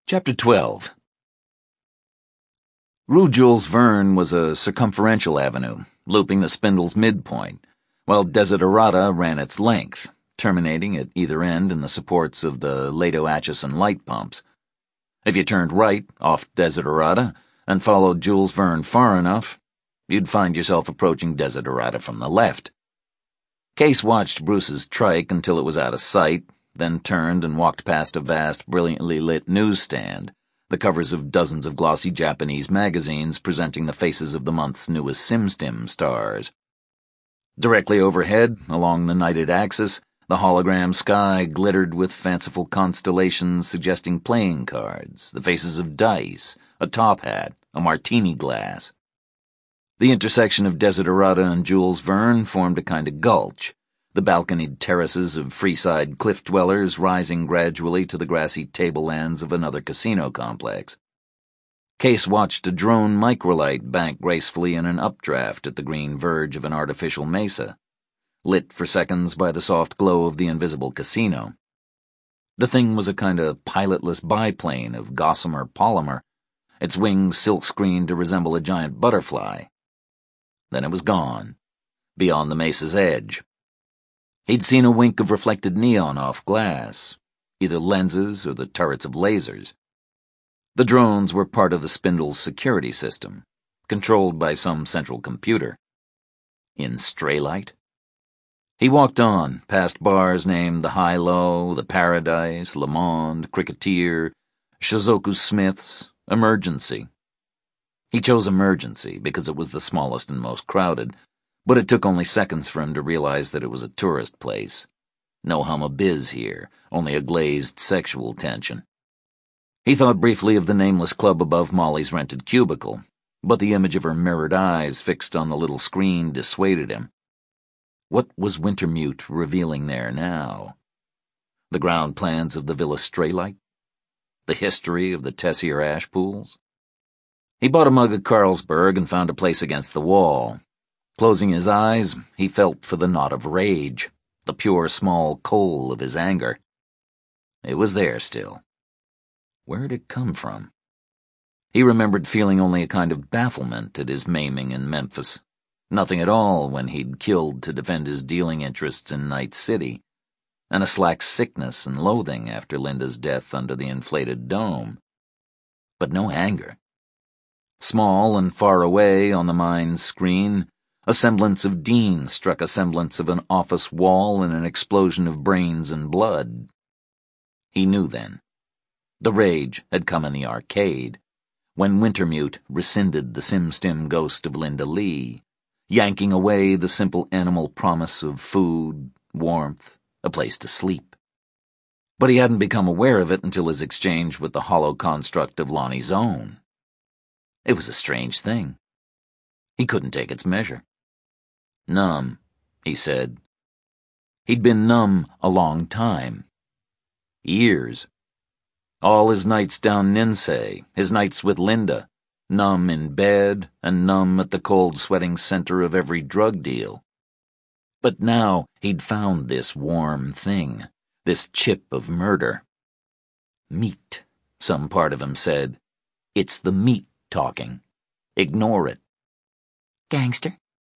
Chapter 12. Rue Jules Verne was a circumferential avenue, looping the spindle's midpoint, while Desiderata ran its length, terminating at either end in the supports of the Lado Atchison light pumps. If you turned right off Desiderata and followed Jules Verne far enough, you'd find yourself approaching Desiderata from the left. Case watched Bruce's trike until it was out of sight, then turned and walked past a vast, brilliantly lit newsstand, the covers of dozens of glossy Japanese magazines presenting the faces of the month's newest SimStim stars. Directly overhead, along the nighted axis, the hologram sky glittered with fanciful constellations suggesting playing cards, the faces of dice, a top hat, a martini glass. The intersection of Desiderata and Jules Verne formed a kind of gulch, the balconied terraces of freeside cliff dwellers rising gradually to the grassy tablelands of another casino complex. Case watched a drone microlight bank gracefully in an updraft at the green verge of an artificial mesa, lit for seconds by the soft glow of the invisible casino. The thing was a kind of pilotless biplane of gossamer polymer, its wings silk-screened to resemble a giant butterfly. Then it was gone, beyond the mesa's edge. He'd seen a wink of reflected neon off glass, either lenses or the turrets of lasers. The drones were part of the spindle's security system, controlled by some central computer. In Straylight? He walked on, past bars named the High-Low, the Paradise, Le Monde, Cricketeer, Shizoku Smith's, Emergency. He chose Emergency because it was the smallest and most crowded, but it took only seconds for him to realize that it was a tourist place. No hum of biz here, only a glazed sexual tension. He thought briefly of the nameless club above Molly's rented cubicle, but the image of her mirrored eyes fixed on the little screen dissuaded him. What was Wintermute revealing there now? The ground plans of the Villa Straylight? The history of the Tessier ash pools? He bought a mug of Carlsberg and found a place against the wall. Closing his eyes, he felt for the knot of rage, the pure small coal of his anger. It was there still. Where had it come from? He remembered feeling only a kind of bafflement at his maiming in Memphis. Nothing at all when he'd killed to defend his dealing interests in Night City, and a slack sickness and loathing after Linda's death under the inflated dome. But no anger. Small and far away on the mind's screen, a semblance of Dean struck a semblance of an office wall in an explosion of brains and blood. He knew then. The rage had come in the arcade, when Wintermute rescinded the SimStim ghost of Linda Lee, yanking away the simple animal promise of food, warmth, a place to sleep. But he hadn't become aware of it until his exchange with the hollow construct of Lonnie's own. It was a strange thing. He couldn't take its measure. Numb, he said. He'd been numb a long time. Years. All his nights down Ninsay, his nights with Linda, numb in bed and numb at the cold sweating center of every drug deal. But now he'd found this warm thing, this chip of murder. Meat, some part of him said. It's the meat talking. Ignore it. Gangster?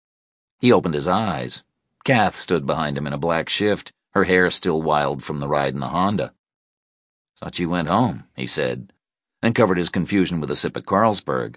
He opened his eyes. Kath stood behind him in a black shift, her hair still wild from the ride in the Honda. Thought you went home, he said, and covered his confusion with a sip of Carlsberg.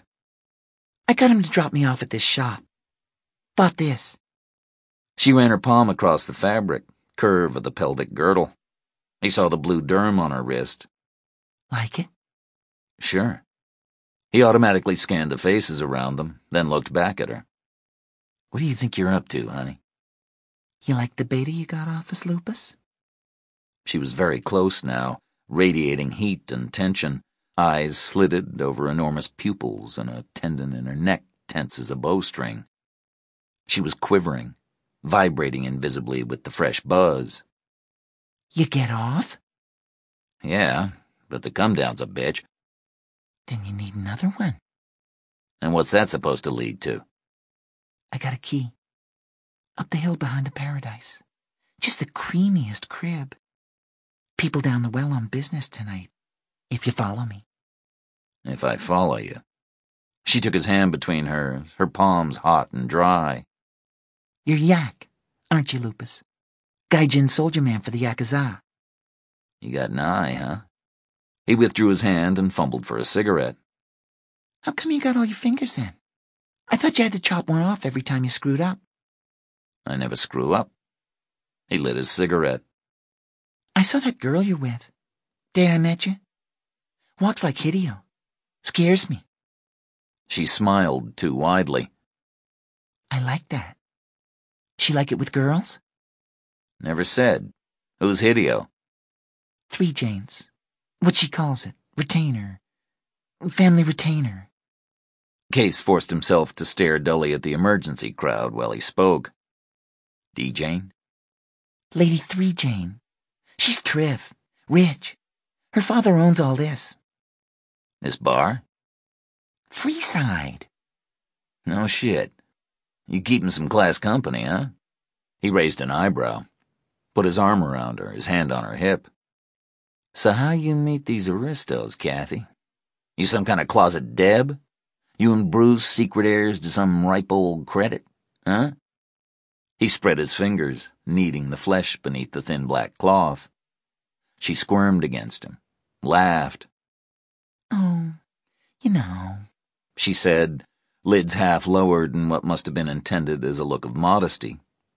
I got him to drop me off at this shop. Bought this. She ran her palm across the fabric, curve of the pelvic girdle. He saw the blue derm on her wrist. Like it? Sure. He automatically scanned the faces around them, then looked back at her. What do you think you're up to, honey? You like the beta you got off us, Lupus? She was very close now, radiating heat and tension, eyes slitted over enormous pupils and a tendon in her neck tense as a bowstring. She was quivering, vibrating invisibly with the fresh buzz. You get off? Yeah, but the come-down's a bitch. Then you need another one. And what's that supposed to lead to? I got a key. Up the hill behind the Paradise. Just the creamiest crib. People down the well on business tonight. If you follow me. If I follow you. She took his hand between hers, her palms hot and dry. You're Yak, aren't you, Lupus? Gaijin soldier man for the Yakuza. You got an eye, huh? He withdrew his hand and fumbled for a cigarette. How come you got all your fingers then? I thought you had to chop one off every time you screwed up. I never screw up. He lit his cigarette. I saw that girl you're with. Day I met you. Walks like Hideo. Scares me. She smiled too widely. I like that. She like it with girls? Never said. Who's Hideo? 3 Janes. What she calls it. Retainer. Family retainer. Case forced himself to stare dully at the emergency crowd while he spoke. D. Jane? Lady 3 Jane. She's triv. Rich. Her father owns all this. This bar? Freeside. No shit. You keepin' some class company, huh? He raised an eyebrow, put his arm around her, his hand on her hip. So how you meet these aristos, Kathy? You some kind of closet deb? You and Bruce secret heirs to some ripe old credit, huh? He spread his fingers, kneading the flesh beneath the thin black cloth. She squirmed against him, laughed. Oh, you know, she said, lids half lowered in what must have been intended as a look of modesty.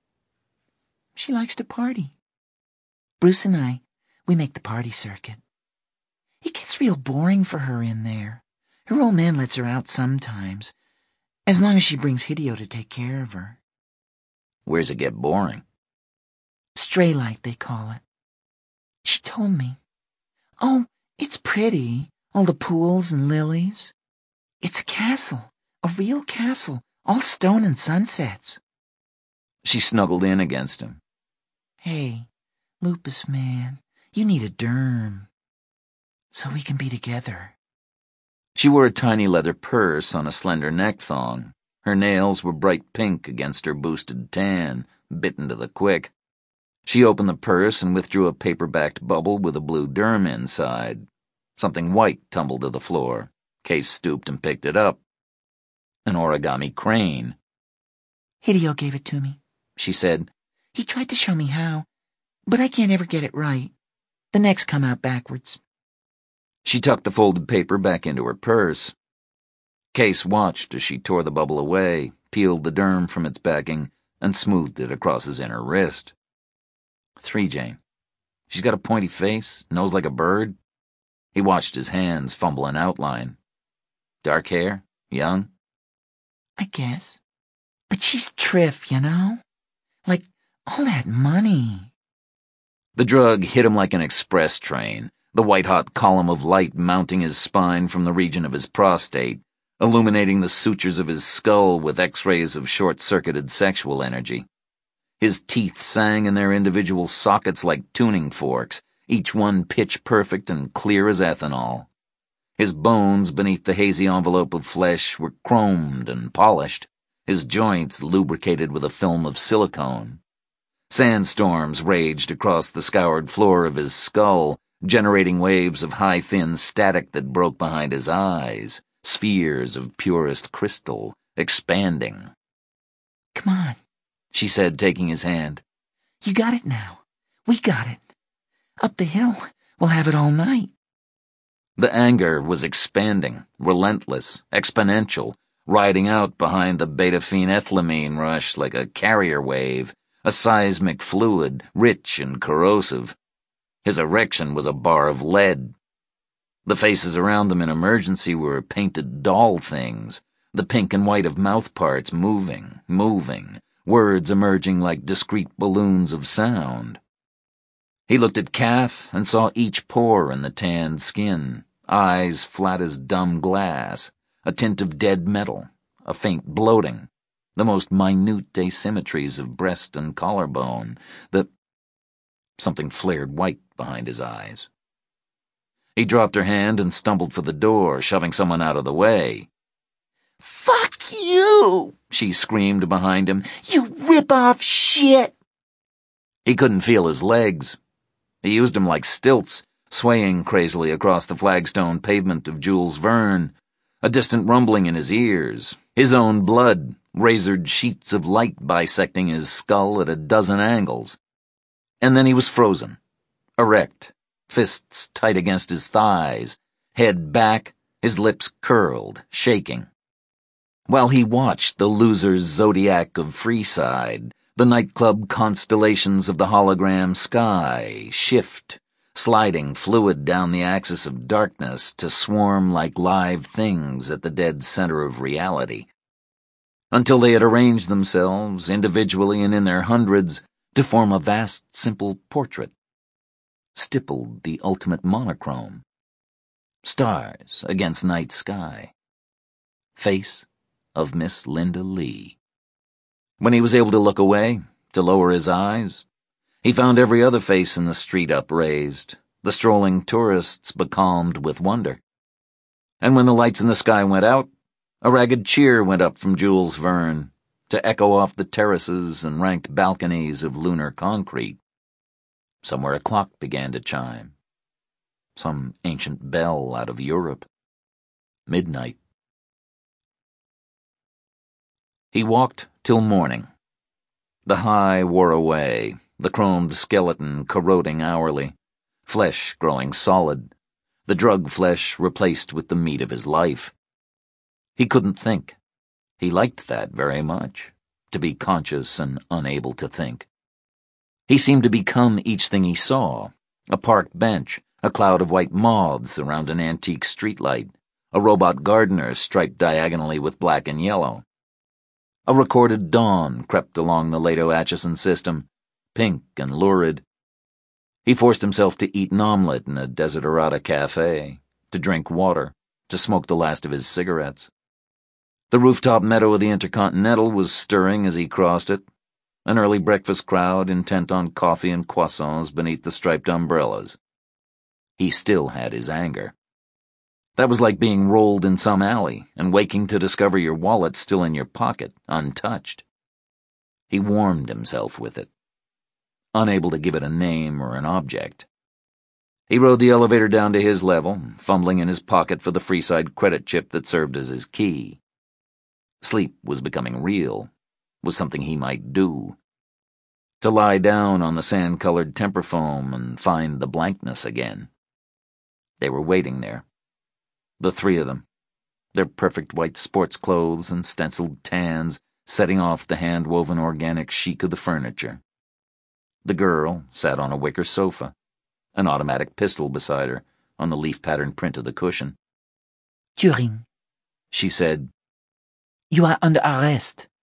She likes to party. Bruce and I, we make the party circuit. It gets real boring for her in there. Her old man lets her out sometimes, as long as she brings Hideo to take care of her. Where's it get boring? Stray life, they call it. She told me. Oh, it's pretty, all the pools and lilies. It's a castle, a real castle, all stone and sunsets. She snuggled in against him. Hey, Lupus man, you need a derm. So we can be together. She wore a tiny leather purse on a slender neck thong. Her nails were bright pink against her boosted tan, bitten to the quick. She opened the purse and withdrew a paper-backed bubble with a blue derm inside. Something white tumbled to the floor. Case stooped and picked it up. An origami crane. Hideo gave it to me, she said. He tried to show me how, but I can't ever get it right. The necks come out backwards. She tucked the folded paper back into her purse. Case watched as she tore the bubble away, peeled the derm from its backing, and smoothed it across his inner wrist. 3 Jane. She's got a pointy face, nose like a bird. He watched his hands fumble an outline. Dark hair? Young? I guess. But she's triff, you know? Like, all that money. The drug hit him like an express train, the white-hot column of light mounting his spine from the region of his prostate, illuminating the sutures of his skull with X-rays of short-circuited sexual energy. His teeth sang in their individual sockets like tuning forks, each one pitch-perfect and clear as ethanol. His bones beneath the hazy envelope of flesh were chromed and polished, his joints lubricated with a film of silicone. Sandstorms raged across the scoured floor of his skull, generating waves of high, thin static that broke behind his eyes, spheres of purest crystal, expanding. Come on, she said, taking his hand. You got it now. We got it. Up the hill, we'll have it all night. The anger was expanding, relentless, exponential, riding out behind the beta-phenethylamine rush like a carrier wave, a seismic fluid, rich and corrosive. His erection was a bar of lead. The faces around them in emergency were painted doll things, the pink and white of mouthparts moving, words emerging like discrete balloons of sound. He looked at Kath and saw each pore in the tanned skin, eyes flat as dumb glass, a tint of dead metal, a faint bloating, the most minute asymmetries of breast and collarbone, Something flared white behind his eyes. He dropped her hand and stumbled for the door, shoving someone out of the way. Fuck you, she screamed behind him. You rip-off shit! He couldn't feel his legs. He used them like stilts, swaying crazily across the flagstone pavement of Jules Verne, a distant rumbling in his ears, his own blood, razored sheets of light bisecting his skull at a dozen angles. And then he was frozen, erect, fists tight against his thighs, head back, his lips curled, shaking. While he watched the loser's zodiac of Freeside, the nightclub constellations of the hologram sky shift, sliding fluid down the axis of darkness to swarm like live things at the dead center of reality, until they had arranged themselves, individually and in their hundreds, to form a vast, simple portrait, stippled the ultimate monochrome. Stars against night sky. Face of Miss Linda Lee. When he was able to look away, to lower his eyes, he found every other face in the street upraised, the strolling tourists becalmed with wonder. And when the lights in the sky went out, a ragged cheer went up from Jules Verne to echo off the terraces and ranked balconies of lunar concrete. Somewhere a clock began to chime. Some ancient bell out of Europe. Midnight. He walked till morning. The high wore away, the chromed skeleton corroding hourly, flesh growing solid, the drug flesh replaced with the meat of his life. He couldn't think. He liked that very much, to be conscious and unable to think. He seemed to become each thing he saw, a park bench, a cloud of white moths around an antique streetlight, a robot gardener striped diagonally with black and yellow. A recorded dawn crept along the Leto Atchison system, pink and lurid. He forced himself to eat an omelet in a Desiderata cafe, to drink water, to smoke the last of his cigarettes. The rooftop meadow of the Intercontinental was stirring as he crossed it, an early breakfast crowd intent on coffee and croissants beneath the striped umbrellas. He still had his anger. That was like being rolled in some alley and waking to discover your wallet still in your pocket, untouched. He warmed himself with it, unable to give it a name or an object. He rode the elevator down to his level, fumbling in his pocket for the Freeside credit chip that served as his key. Sleep was becoming real, was something he might do. To lie down on the sand-colored temper foam and find the blankness again. They were waiting there. The three of them, their perfect white sports clothes and stenciled tans setting off the hand-woven organic chic of the furniture. The girl sat on a wicker sofa, an automatic pistol beside her on the leaf-patterned print of the cushion. Turing, She said, you are under arrest.